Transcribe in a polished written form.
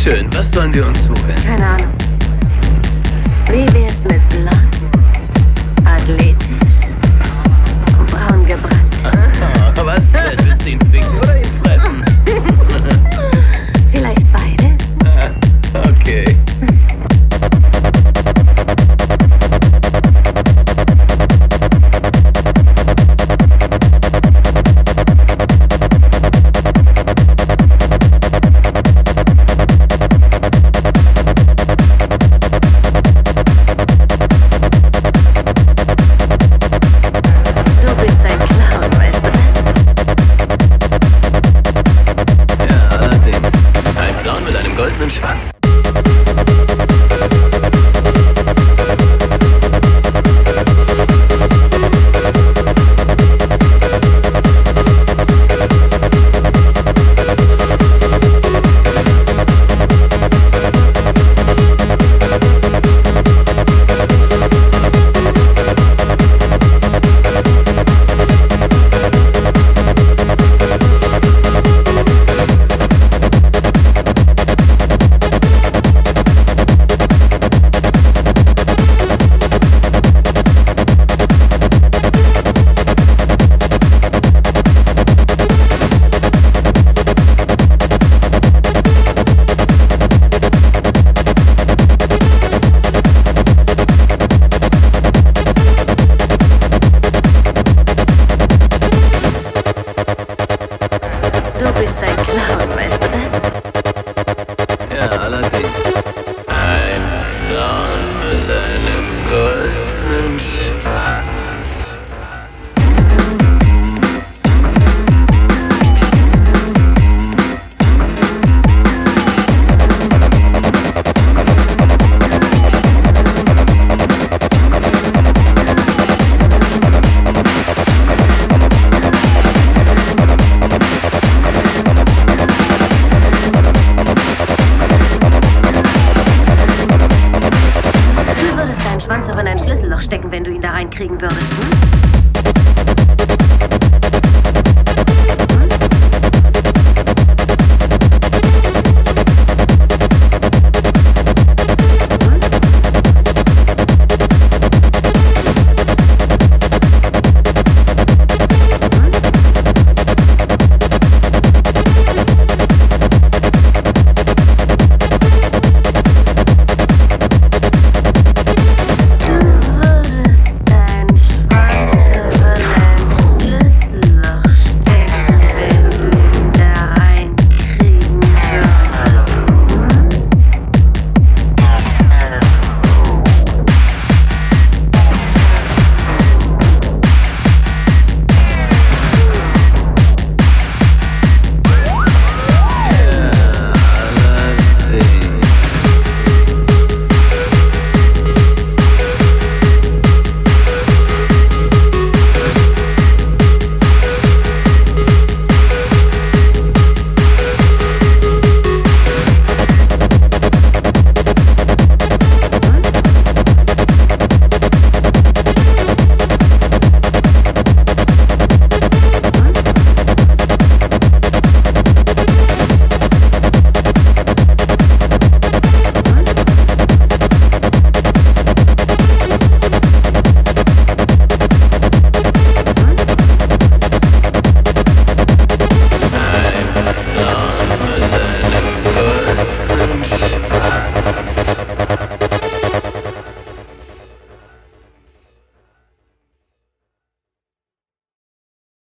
Schön, was sollen wir uns holen? Keine Ahnung. Wie wär's mit blond, athletisch, braun gebrannt? Aha, was denn? Willst du ihn ficken oder ihn fressen? Vielleicht beides? Okay. Goldenen Schwanz. Du bist ein Clown, weißt du das? Ja, allerdings. Ein Clown mit einem goldenen Schwanz. Schwanz auch in ein Schlüsselloch stecken, wenn du ihn da reinkriegen würdest, hm?